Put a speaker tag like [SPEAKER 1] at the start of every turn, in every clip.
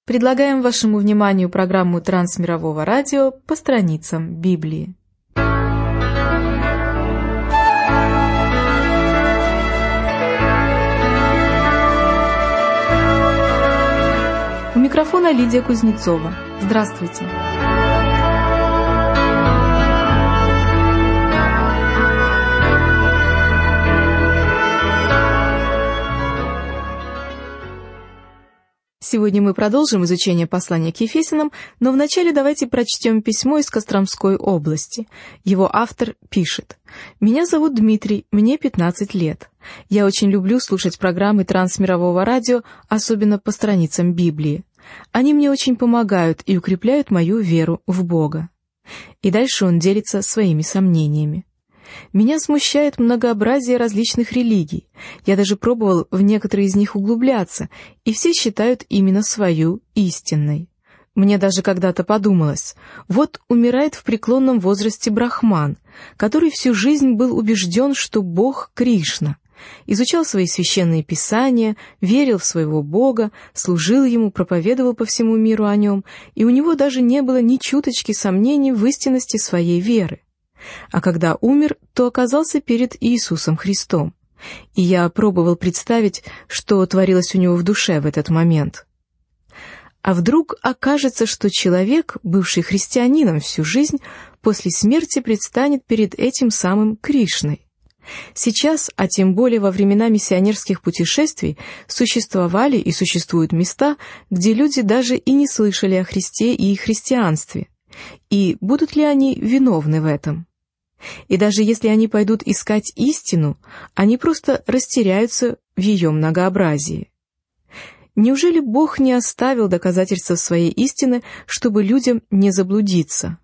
[SPEAKER 1] Предлагаем вашему вниманию программу Трансмирового радио «По страницам Библии». У микрофона Лидия Кузнецова. Здравствуйте! Сегодня мы продолжим изучение послания к Ефесянам, но вначале давайте прочтем письмо из Костромской области. Его автор пишет: «Меня зовут Дмитрий, мне 15 лет. Я очень люблю слушать программы Трансмирового радио, особенно по страницам Библии. Они мне очень помогают и укрепляют мою веру в Бога». И дальше он делится своими сомнениями. «Меня смущает многообразие различных религий. Я даже пробовал в некоторые из них углубляться, и все считают именно свою истинной. Мне даже когда-то подумалось, вот умирает в преклонном возрасте брахман, который всю жизнь был убежден, что Бог Кришна, изучал свои священные писания, верил в своего Бога, служил Ему, проповедовал по всему миру о Нем, и у него даже не было ни чуточки сомнений в истинности своей веры. А когда умер, то оказался перед Иисусом Христом. И я пробовал представить, что творилось у него в душе в этот момент. А вдруг окажется, что человек, бывший христианином всю жизнь, после смерти предстанет перед этим самым Кришной? Сейчас, а тем более во времена миссионерских путешествий, существовали и существуют места, где люди даже и не слышали о Христе и христианстве. И будут ли они виновны в этом? И даже если они пойдут искать истину, они просто растеряются в ее многообразии. Неужели Бог не оставил доказательства своей истины, чтобы людям не заблудиться?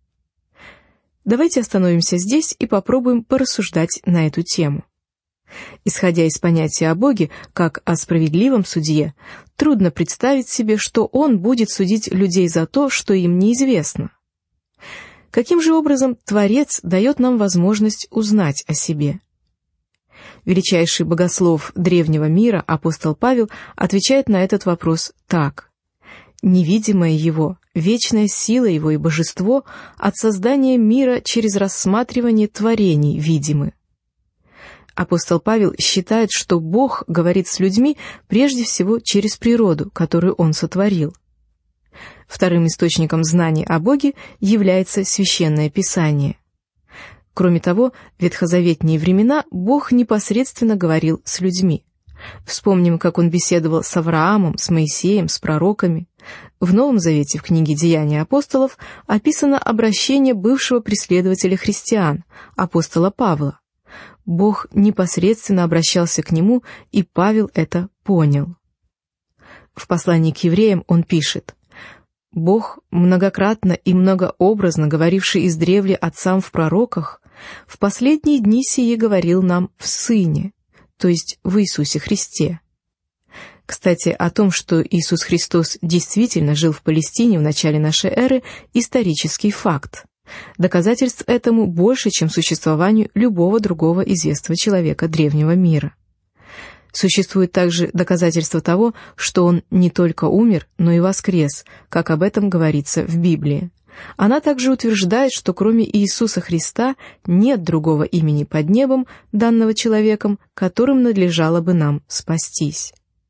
[SPEAKER 1] Давайте остановимся здесь и попробуем порассуждать на эту тему. Исходя из понятия о Боге, как о справедливом судье, трудно представить себе, что Он будет судить людей за то, что им неизвестно. Каким же образом Творец дает нам возможность узнать о себе? Величайший богослов древнего мира, апостол Павел, отвечает на этот вопрос так: «Невидимое Его, вечная сила Его и божество от создания мира через рассматривание творений видимы». Апостол Павел считает, что Бог говорит с людьми прежде всего через природу, которую Он сотворил. Вторым источником знаний о Боге является Священное Писание. Кроме того, в ветхозаветные времена Бог непосредственно говорил с людьми. Вспомним, как Он беседовал с Авраамом, с Моисеем, с пророками. В Новом Завете, в книге «Деяния апостолов», описано обращение бывшего преследователя христиан, апостола Павла. Бог непосредственно обращался к нему, и Павел это понял. В послании к евреям он пишет: «Бог, многократно и многообразно говоривший издревле отцам в пророках, в последние дни сие говорил нам в Сыне, то есть в Иисусе Христе». Кстати, о том, что Иисус Христос действительно жил в Палестине в начале нашей эры, исторический факт. Доказательств этому больше, чем существованию любого другого известного человека древнего мира. Существует также доказательство того, что Он не только умер, но и воскрес, как об этом говорится в Библии. Она также утверждает, что кроме Иисуса Христа нет другого имени под небом, данного человеком, которым надлежало бы нам спастись.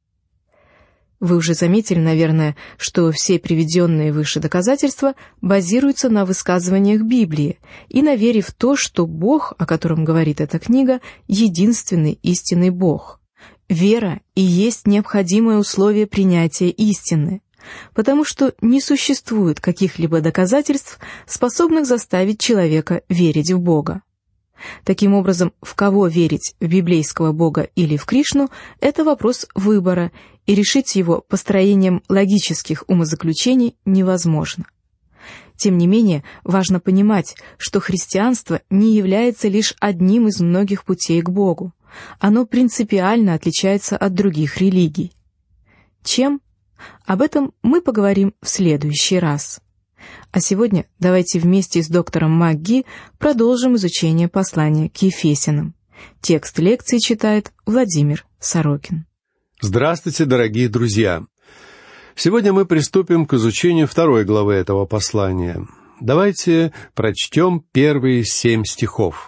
[SPEAKER 1] Вы уже заметили, наверное, что все приведенные выше доказательства базируются на высказываниях Библии и на вере в то, что Бог, о котором говорит эта книга, единственный истинный Бог. Вера и есть необходимое условие принятия истины, потому что не существует каких-либо доказательств, способных заставить человека верить в Бога. Таким образом, в кого верить, в библейского Бога или в Кришну, это вопрос выбора, и решить его построением логических умозаключений невозможно. Тем не менее, важно понимать, что христианство не является лишь одним из многих путей к Богу. Оно принципиально отличается от других религий. Чем? Об этом мы поговорим в следующий раз. А сегодня давайте вместе с доктором МакГи продолжим изучение послания к Ефесянам. Текст лекции читает Владимир Сорокин.
[SPEAKER 2] Здравствуйте, дорогие друзья! Сегодня мы приступим к изучению 2 главы этого послания. Давайте прочтем первые 7 стихов.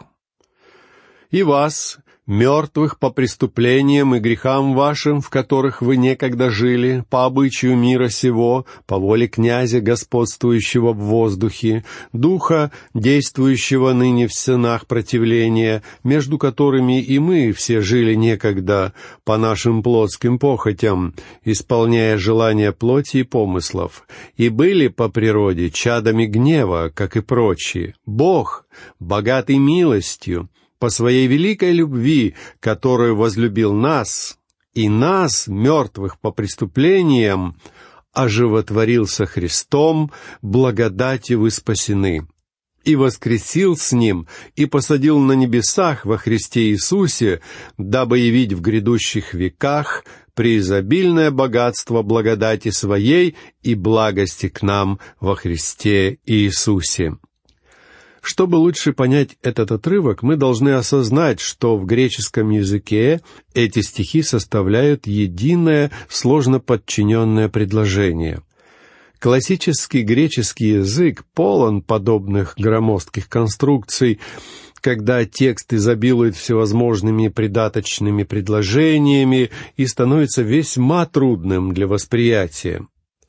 [SPEAKER 2] «И вас, мертвых по преступлениям и грехам вашим, в которых вы некогда жили, по обычаю мира сего, по воле князя, господствующего в воздухе, духа, действующего ныне в сынах противления, между которыми и мы все жили некогда по нашим плотским похотям, исполняя желания плоти и помыслов, и были по природе чадами гнева, как и прочие. Бог, богатый милостью, по своей великой любви, которую возлюбил нас, и нас, мертвых по преступлениям, оживотворил со Христом, благодатью вы спасены, и воскресил с Ним, и посадил на небесах во Христе Иисусе, дабы явить в грядущих веках преизобильное богатство благодати Своей и благости к нам во Христе Иисусе». Чтобы лучше понять этот отрывок, мы должны осознать, что в греческом языке эти стихи составляют единое, сложно подчиненное предложение. Классический греческий язык полон подобных громоздких конструкций, когда текст изобилует всевозможными придаточными предложениями и становится весьма трудным для восприятия.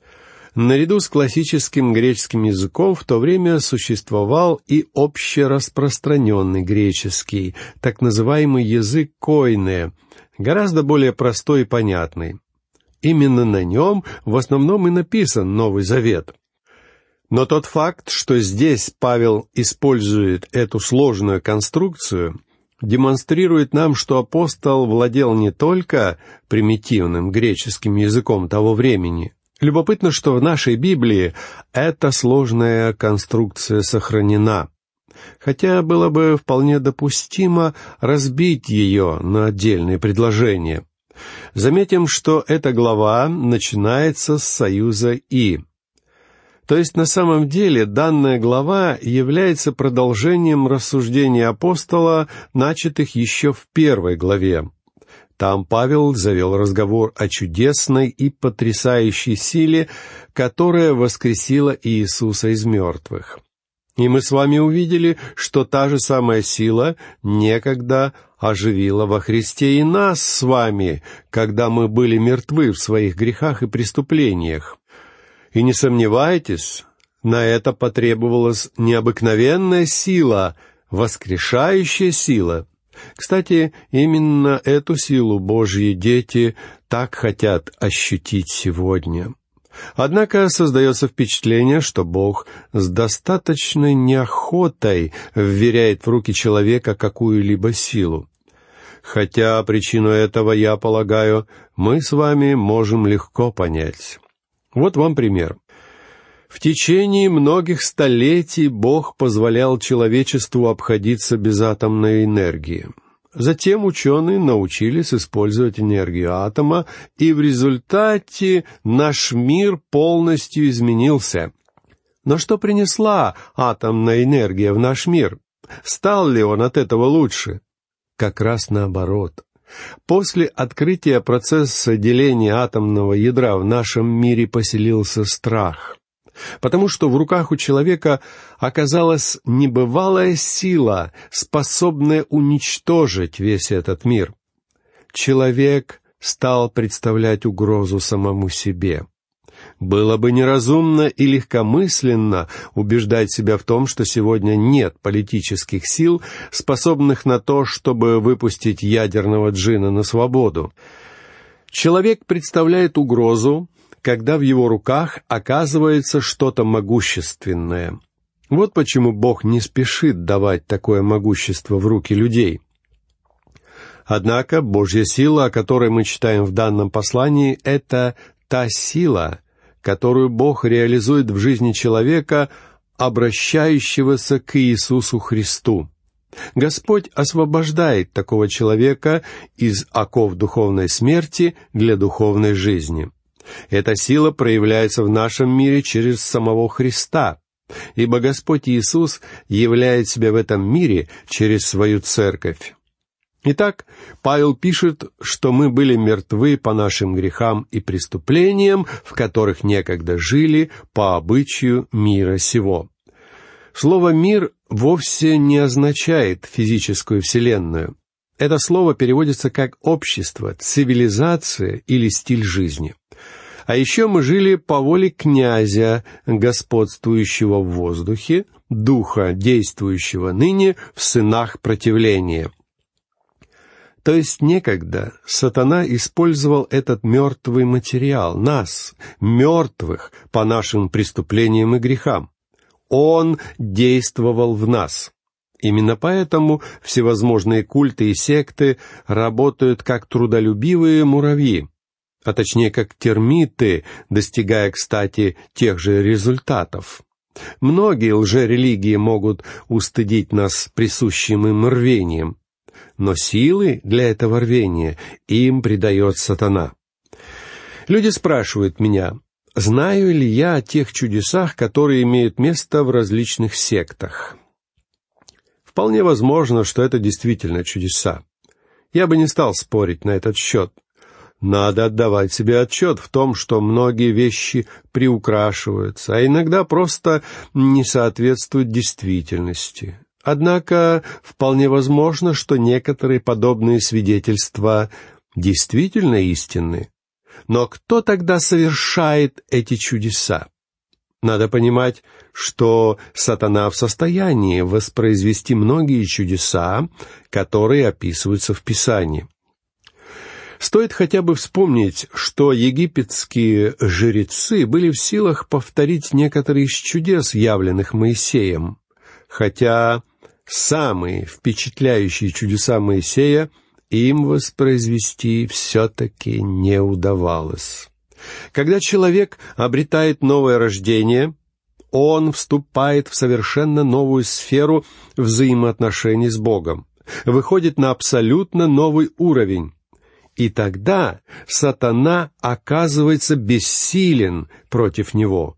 [SPEAKER 2] Наряду с классическим греческим языком в то время существовал и общераспространенный греческий, так называемый язык Койне, гораздо более простой и понятный. Именно на нем в основном и написан Новый Завет. Но тот факт, что здесь Павел использует эту сложную конструкцию, демонстрирует нам, что апостол владел не только примитивным греческим языком того времени. Любопытно, что в нашей Библии эта сложная конструкция сохранена, хотя было бы вполне допустимо разбить ее на отдельные предложения. Заметим, что эта глава начинается с союза «и». То есть на самом деле данная глава является продолжением рассуждений апостола, начатых еще в 1 главе. Там Павел завел разговор о чудесной и потрясающей силе, которая воскресила Иисуса из мертвых. И мы с вами увидели, что та же самая сила некогда оживила во Христе и нас с вами, когда мы были мертвы в своих грехах и преступлениях. И не сомневайтесь, на это потребовалась необыкновенная сила, воскрешающая сила. Кстати, именно эту силу Божьи дети так хотят ощутить сегодня. Однако создается впечатление, что Бог с достаточной неохотой вверяет в руки человека какую-либо силу. Хотя причину этого, я полагаю, мы с вами можем легко понять. Вот вам пример. В течение многих столетий Бог позволял человечеству обходиться без атомной энергии. Затем ученые научились использовать энергию атома, и в результате наш мир полностью изменился. Но что принесла атомная энергия в наш мир? Стал ли он от этого лучше? Как раз наоборот. После открытия процесса деления атомного ядра в нашем мире поселился страх. Потому что в руках у человека оказалась небывалая сила, способная уничтожить весь этот мир. Человек стал представлять угрозу самому себе. Было бы неразумно и легкомысленно убеждать себя в том, что сегодня нет политических сил, способных на то, чтобы выпустить ядерного джина на свободу. Человек представляет угрозу, когда в его руках оказывается что-то могущественное. Вот почему Бог не спешит давать такое могущество в руки людей. Однако Божья сила, о которой мы читаем в данном послании, это та сила, которую Бог реализует в жизни человека, обращающегося к Иисусу Христу. Господь освобождает такого человека из оков духовной смерти для духовной жизни. Эта сила проявляется в нашем мире через самого Христа, ибо Господь Иисус являет себя в этом мире через свою церковь. Итак, Павел пишет, что мы были мертвы по нашим грехам и преступлениям, в которых некогда жили по обычаю мира сего. Слово «мир» вовсе не означает физическую вселенную. Это слово переводится как «общество», «цивилизация» или «стиль жизни». А еще мы жили по воле князя, господствующего в воздухе, духа, действующего ныне в сынах противления. То есть некогда сатана использовал этот мертвый материал, нас, мертвых, по нашим преступлениям и грехам. Он действовал в нас. Именно поэтому всевозможные культы и секты работают как трудолюбивые муравьи, а точнее как термиты, достигая, кстати, тех же результатов. Многие лжерелигии могут устыдить нас присущим им рвением, но силы для этого рвения им придает сатана. Люди спрашивают меня, знаю ли я о тех чудесах, которые имеют место в различных сектах. Вполне возможно, что это действительно чудеса. Я бы не стал спорить на этот счет. Надо отдавать себе отчет в том, что многие вещи приукрашиваются, а иногда просто не соответствуют действительности. Однако вполне возможно, что некоторые подобные свидетельства действительно истинны. Но кто тогда совершает эти чудеса? Надо понимать, что сатана в состоянии воспроизвести многие чудеса, которые описываются в Писании. Стоит хотя бы вспомнить, что египетские жрецы были в силах повторить некоторые из чудес, явленных Моисеем, хотя самые впечатляющие чудеса Моисея им воспроизвести все-таки не удавалось. Когда человек обретает новое рождение, он вступает в совершенно новую сферу взаимоотношений с Богом, выходит на абсолютно новый уровень. И тогда сатана оказывается бессилен против него.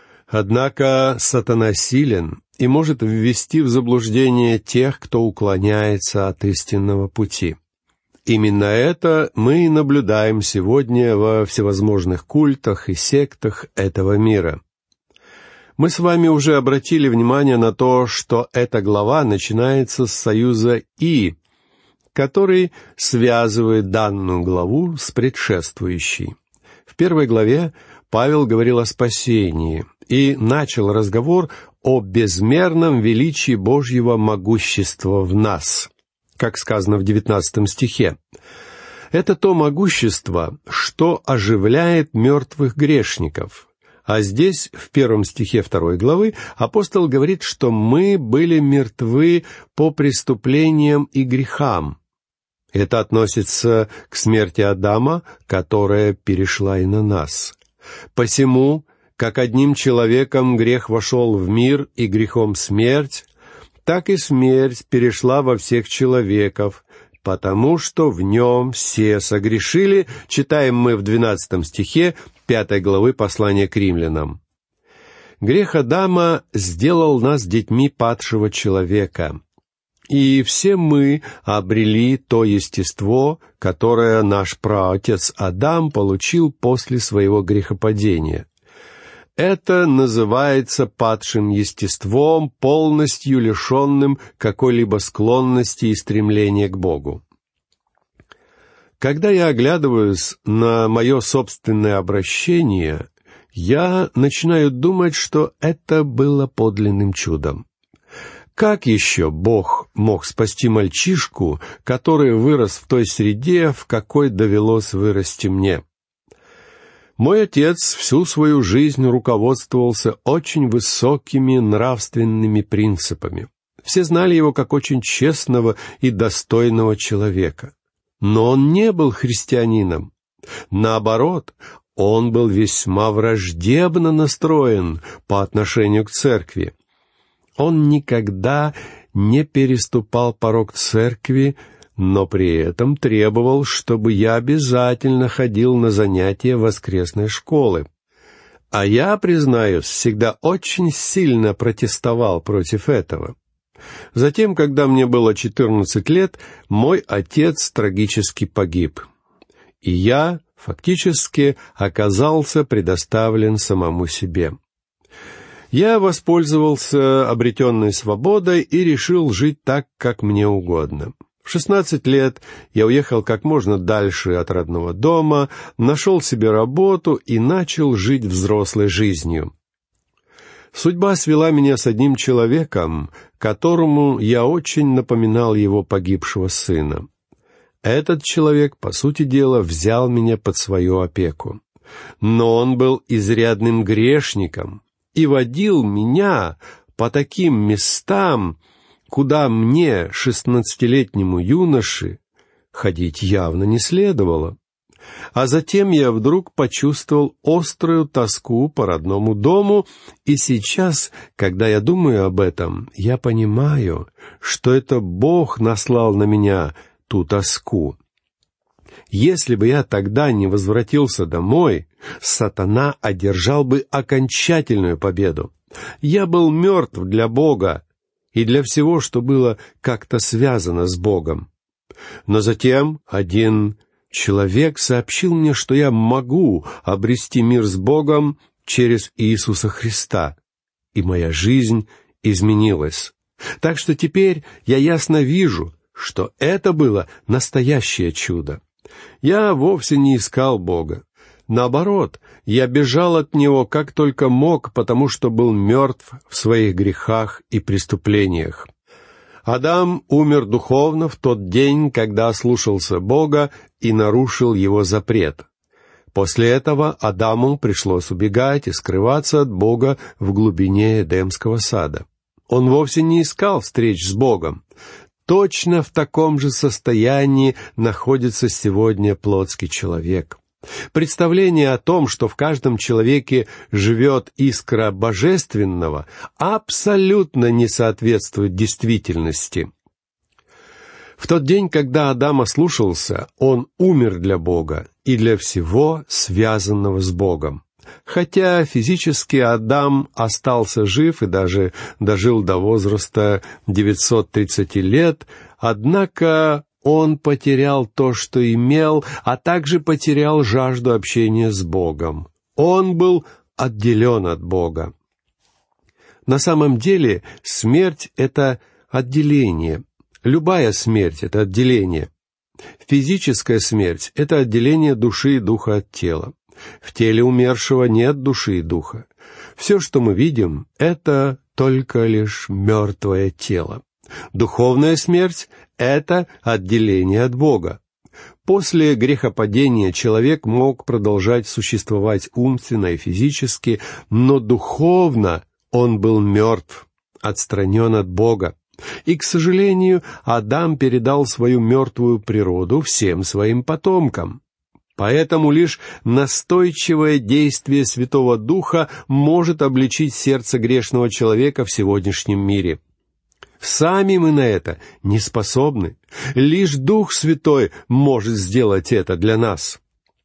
[SPEAKER 2] Однако сатана силен и может ввести в заблуждение тех, кто уклоняется от истинного пути. Именно это мы и наблюдаем сегодня во всевозможных культах и сектах этого мира. Мы с вами уже обратили внимание на то, что эта глава начинается с союза «и», который связывает данную главу с предшествующей. В первой главе Павел говорил о спасении и начал разговор о безмерном величии Божьего могущества в нас, как сказано в 19 стихе. Это то могущество, что оживляет мертвых грешников. А здесь, в 1 стихе 2 главы, апостол говорит, что мы были мертвы по преступлениям и грехам. Это относится к смерти Адама, которая перешла и на нас. Посему, как одним человеком грех вошел в мир и грехом смерть, так и смерть перешла во всех человеков, потому что в нем все согрешили, читаем мы в 12 стихе 5 главы послания к римлянам. Грех Адама сделал нас детьми падшего человека, и все мы обрели то естество, которое наш праотец Адам получил после своего грехопадения. Это называется падшим естеством, полностью лишенным какой-либо склонности и стремления к Богу. Когда я оглядываюсь на мое собственное обращение, я начинаю думать, что это было подлинным чудом. Как еще Бог мог спасти мальчишку, который вырос в той среде, в какой довелось вырасти мне? Мой отец всю свою жизнь руководствовался очень высокими нравственными принципами. Все знали его как очень честного и достойного человека. Но он не был христианином. Наоборот, он был весьма враждебно настроен по отношению к церкви. Он никогда не переступал порог церкви, но при этом требовал, чтобы я обязательно ходил на занятия воскресной школы. А я, признаюсь, всегда очень сильно протестовал против этого. Затем, когда мне было 14 лет, мой отец трагически погиб. И я фактически оказался предоставлен самому себе. Я воспользовался обретенной свободой и решил жить так, как мне угодно. В 16 лет я уехал как можно дальше от родного дома, нашел себе работу и начал жить взрослой жизнью. Судьба свела меня с одним человеком, которому я очень напоминал его погибшего сына. Этот человек, по сути дела, взял меня под свою опеку. Но он был изрядным грешником и водил меня по таким местам, куда мне, 16-летнему юноше, ходить явно не следовало. А затем я вдруг почувствовал острую тоску по родному дому, и сейчас, когда я думаю об этом, я понимаю, что это Бог наслал на меня ту тоску. Если бы я тогда не возвратился домой, сатана одержал бы окончательную победу. Я был мертв для Бога и для всего, что было как-то связано с Богом. Но затем один человек сообщил мне, что я могу обрести мир с Богом через Иисуса Христа, и моя жизнь изменилась. Так что теперь я ясно вижу, что это было настоящее чудо. Я вовсе не искал Бога. Наоборот, я бежал от Него как только мог, потому что был мертв в своих грехах и преступлениях. Адам умер духовно в тот день, когда ослушался Бога и нарушил Его запрет. После этого Адаму пришлось убегать и скрываться от Бога в глубине Эдемского сада. Он вовсе не искал встреч с Богом. Точно в таком же состоянии находится сегодня плотский человек. Представление о том, что в каждом человеке живет искра божественного, абсолютно не соответствует действительности. В тот день, когда Адам ослушался, он умер для Бога и для всего, связанного с Богом. Хотя физически Адам остался жив и даже дожил до возраста 930 лет, однако он потерял то, что имел, а также потерял жажду общения с Богом. Он был отделен от Бога. На самом деле смерть — это отделение. Любая смерть — это отделение. Физическая смерть — это отделение души и духа от тела. В теле умершего нет души и духа. Все, что мы видим, это только лишь мертвое тело. Духовная смерть — это отделение от Бога. После грехопадения человек мог продолжать существовать умственно и физически, но духовно он был мертв, отстранен от Бога. И, к сожалению, Адам передал свою мертвую природу всем своим потомкам. Поэтому лишь настойчивое действие Святого Духа может обличить сердце грешного человека в сегодняшнем мире. Сами мы на это не способны. Лишь Дух Святой может сделать это для нас.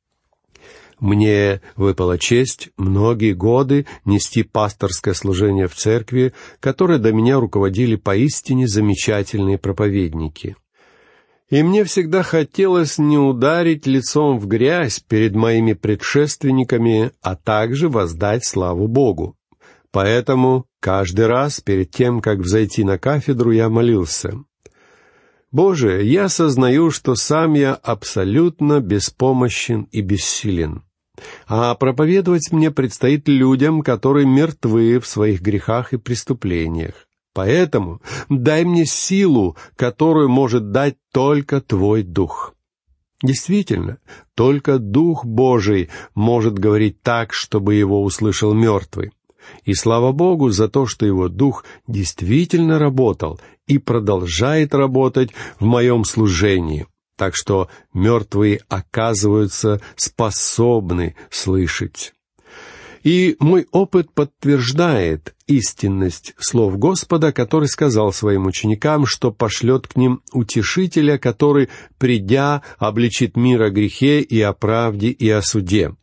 [SPEAKER 2] Мне выпала честь многие годы нести пасторское служение в церкви, которое до меня руководили поистине замечательные проповедники. И мне всегда хотелось не ударить лицом в грязь перед моими предшественниками, а также воздать славу Богу. Поэтому каждый раз перед тем, как взойти на кафедру, я молился: «Боже, я сознаю, что сам я абсолютно беспомощен и бессилен. А проповедовать мне предстоит людям, которые мертвы в своих грехах и преступлениях. Поэтому дай мне силу, которую может дать только Твой Дух». Действительно, только Дух Божий может говорить так, чтобы Его услышал мертвый. И слава Богу за то, что Его Дух действительно работал и продолжает работать в моем служении. Так что мертвые оказываются способны слышать. И мой опыт подтверждает истинность слов Господа, который сказал своим ученикам, что пошлет к ним утешителя, который, придя, обличит мир о грехе и о правде и о суде.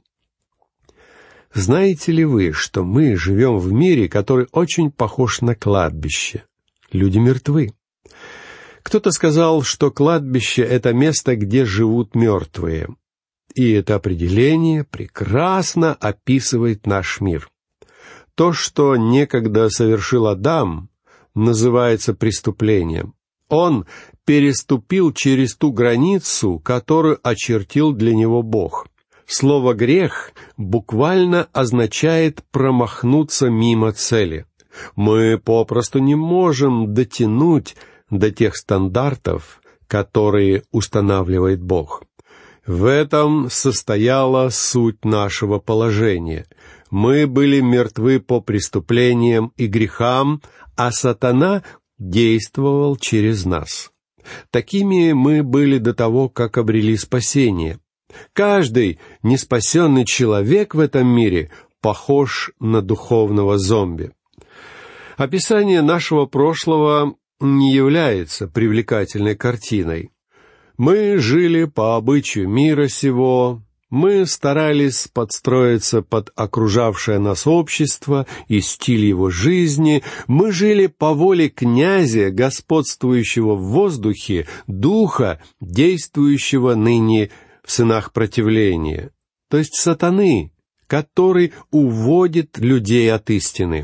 [SPEAKER 2] Знаете ли вы, что мы живем в мире, который очень похож на кладбище? Люди мертвы. Кто-то сказал, что кладбище — это место, где живут мертвые. И это определение прекрасно описывает наш мир. То, что некогда совершил Адам, называется преступлением. Он переступил через ту границу, которую очертил для него Бог. Слово «грех» буквально означает промахнуться мимо цели. Мы попросту не можем дотянуть до тех стандартов, которые устанавливает Бог. В этом состояла суть нашего положения. Мы были мертвы по преступлениям и грехам, а сатана действовал через нас. Такими мы были до того, как обрели спасение. Каждый неспасенный человек в этом мире похож на духовного зомби. Описание нашего прошлого не является привлекательной картиной. Мы жили по обычаю мира сего, мы старались подстроиться под окружавшее нас общество и стиль его жизни, мы жили по воле князя, господствующего в воздухе, духа, действующего ныне в сынах противления, то есть сатаны, который уводит людей от истины.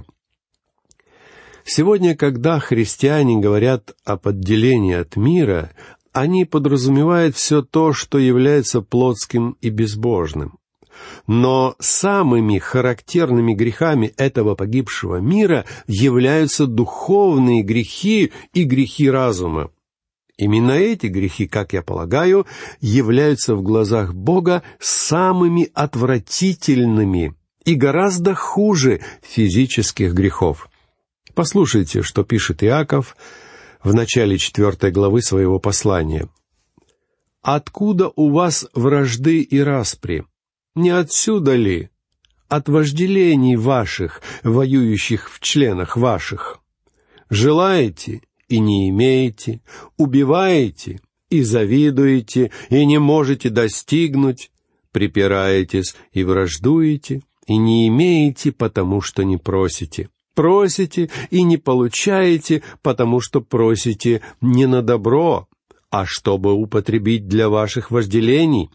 [SPEAKER 2] Сегодня, когда христиане говорят об отделении от мира, они подразумевают все то, что является плотским и безбожным. Но самыми характерными грехами этого погибшего мира являются духовные грехи и грехи разума. Именно эти грехи, как я полагаю, являются в глазах Бога самыми отвратительными и гораздо хуже физических грехов. Послушайте, что пишет Иаков в начале 4 главы своего послания. «Откуда у вас вражды и распри? Не отсюда ли? От вожделений ваших, воюющих в членах ваших. Желаете и не имеете, убиваете и завидуете, и не можете достигнуть, припираетесь и враждуете, и не имеете, потому что не просите. Просите и не получаете, потому что просите не на добро, а чтобы употребить для ваших вожделений.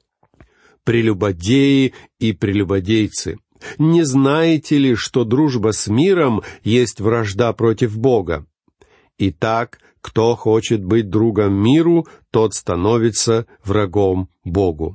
[SPEAKER 2] Прелюбодеи и прелюбодейцы, не знаете ли, что дружба с миром есть вражда против Бога? Итак, кто хочет быть другом миру, тот становится врагом Богу».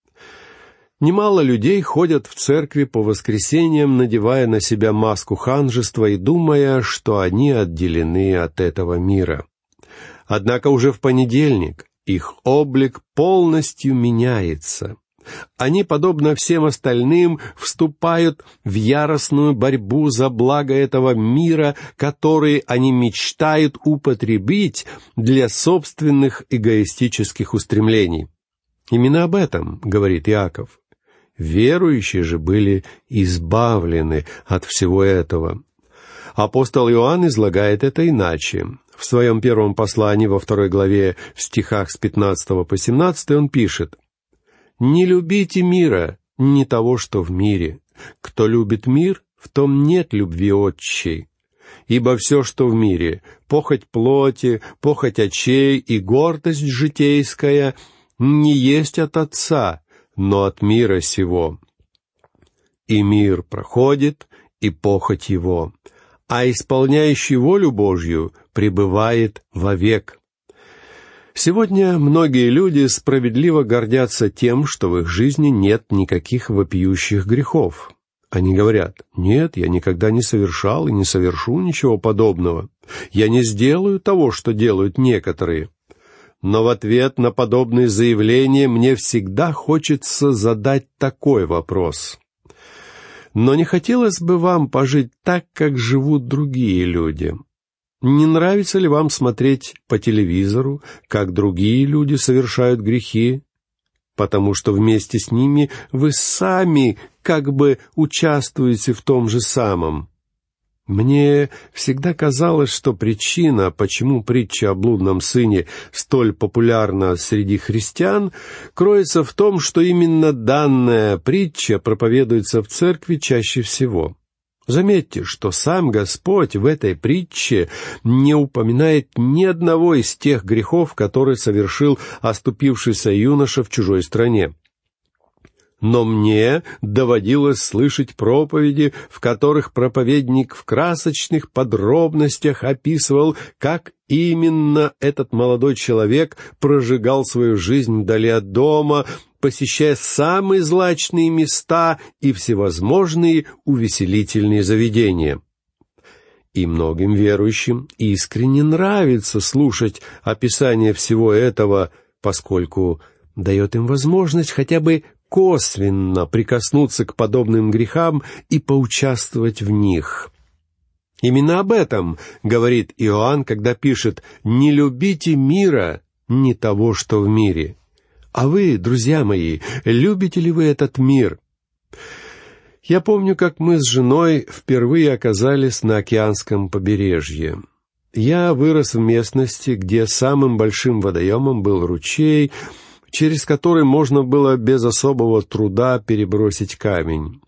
[SPEAKER 2] Немало людей ходят в церкви по воскресеньям, надевая на себя маску ханжества и думая, что они отделены от этого мира. Однако уже в понедельник их облик полностью меняется. Они, подобно всем остальным, вступают в яростную борьбу за благо этого мира, который они мечтают употребить для собственных эгоистических устремлений. Именно об этом говорит Иаков. Верующие же были избавлены от всего этого. Апостол Иоанн излагает это иначе. В своем первом послании во 2 главе, в стихах с 15 по 17 он пишет: «Не любите мира, не того, что в мире. Кто любит мир, в том нет любви отчей. Ибо все, что в мире, похоть плоти, похоть очей и гордость житейская, не есть от Отца, но от мира сего. И мир проходит, и похоть его, а исполняющий волю Божью пребывает вовек». Сегодня многие люди справедливо гордятся тем, что в их жизни нет никаких вопиющих грехов. Они говорят: «Нет, я никогда не совершал и не совершу ничего подобного. Я не сделаю того, что делают некоторые». Но в ответ на подобные заявления мне всегда хочется задать такой вопрос. Но не хотелось бы вам пожить так, как живут другие люди? Не нравится ли вам смотреть по телевизору, как другие люди совершают грехи? Потому что вместе с ними вы сами как бы участвуете в том же самом. Мне всегда казалось, что причина, почему притча о блудном сыне столь популярна среди христиан, кроется в том, что именно данная притча проповедуется в церкви чаще всего. Заметьте, что сам Господь в этой притче не упоминает ни одного из тех грехов, которые совершил оступившийся юноша в чужой стране. Но мне доводилось слышать проповеди, в которых проповедник в красочных подробностях описывал, как именно этот молодой человек прожигал свою жизнь вдали от дома, посещая самые злачные места и всевозможные увеселительные заведения. И многим верующим искренне нравится слушать описание всего этого, поскольку дает им возможность хотя бы косвенно прикоснуться к подобным грехам и поучаствовать в них. Именно об этом говорит Иоанн, когда пишет: «Не любите мира, ни того, что в мире». А вы, друзья мои, любите ли вы этот мир? Я помню, как мы с женой впервые оказались на океанском побережье. Я вырос в местности, где самым большим водоемом был ручей, через который можно было без особого труда перебросить камень.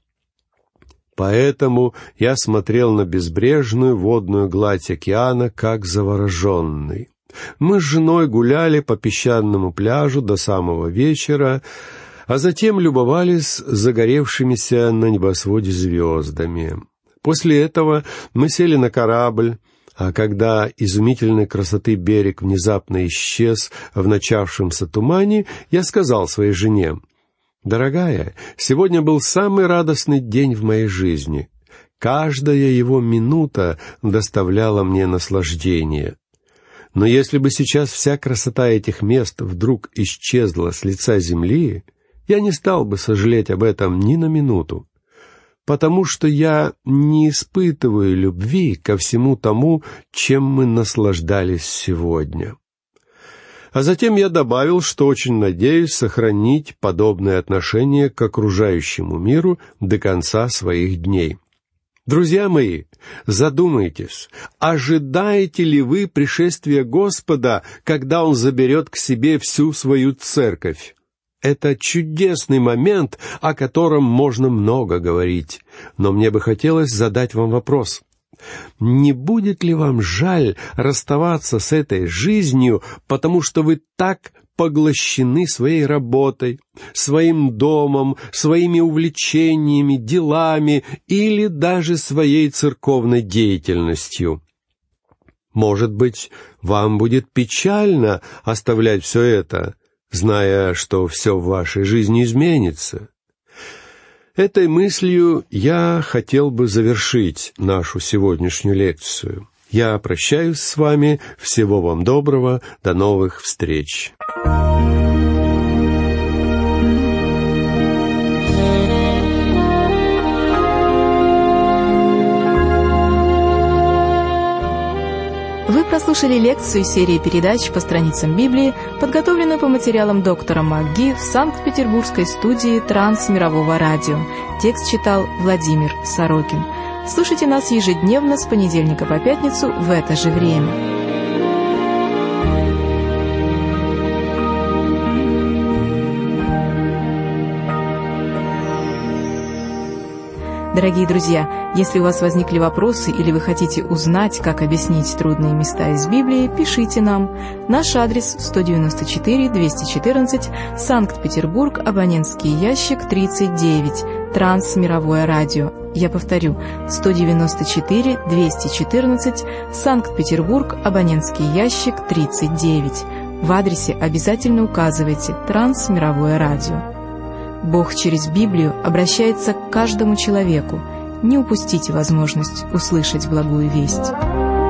[SPEAKER 2] Поэтому я смотрел на безбрежную водную гладь океана, как завороженный. Мы с женой гуляли по песчаному пляжу до самого вечера, а затем любовались загоревшимися на небосводе звездами. После этого мы сели на корабль, а когда изумительной красоты берег внезапно исчез в начавшемся тумане, я сказал своей жене: «Дорогая, сегодня был самый радостный день в моей жизни. Каждая его минута доставляла мне наслаждение. Но если бы сейчас вся красота этих мест вдруг исчезла с лица земли, я не стал бы сожалеть об этом ни на минуту, потому что я не испытываю любви ко всему тому, чем мы наслаждались сегодня». А затем я добавил, что очень надеюсь сохранить подобное отношение к окружающему миру до конца своих дней. Друзья мои, задумайтесь, ожидаете ли вы пришествия Господа, когда Он заберет к себе всю свою церковь? Это чудесный момент, о котором можно много говорить, но мне бы хотелось задать вам вопрос. Не будет ли вам жаль расставаться с этой жизнью, потому что вы так поглощены своей работой, своим домом, своими увлечениями, делами или даже своей церковной деятельностью? Может быть, вам будет печально оставлять все это, зная, что все в вашей жизни изменится? Этой мыслью я хотел бы завершить нашу сегодняшнюю лекцию. Я прощаюсь с вами. Всего вам доброго. До новых встреч.
[SPEAKER 1] Вы прослушали лекцию серии передач по страницам Библии, подготовленную по материалам доктора МакГи в Санкт-Петербургской студии Трансмирового радио. Текст читал Владимир Сорокин. Слушайте нас ежедневно с понедельника по пятницу в это же время. Дорогие друзья, если у вас возникли вопросы или вы хотите узнать, как объяснить трудные места из Библии, пишите нам. Наш адрес 194-214, Санкт-Петербург, абонентский ящик 39, Трансмировое радио. Я повторю, 194-214, Санкт-Петербург, абонентский ящик 39. В адресе обязательно указывайте «Трансмировое радио». Бог через Библию обращается к каждому человеку. Не упустите возможность услышать благую весть.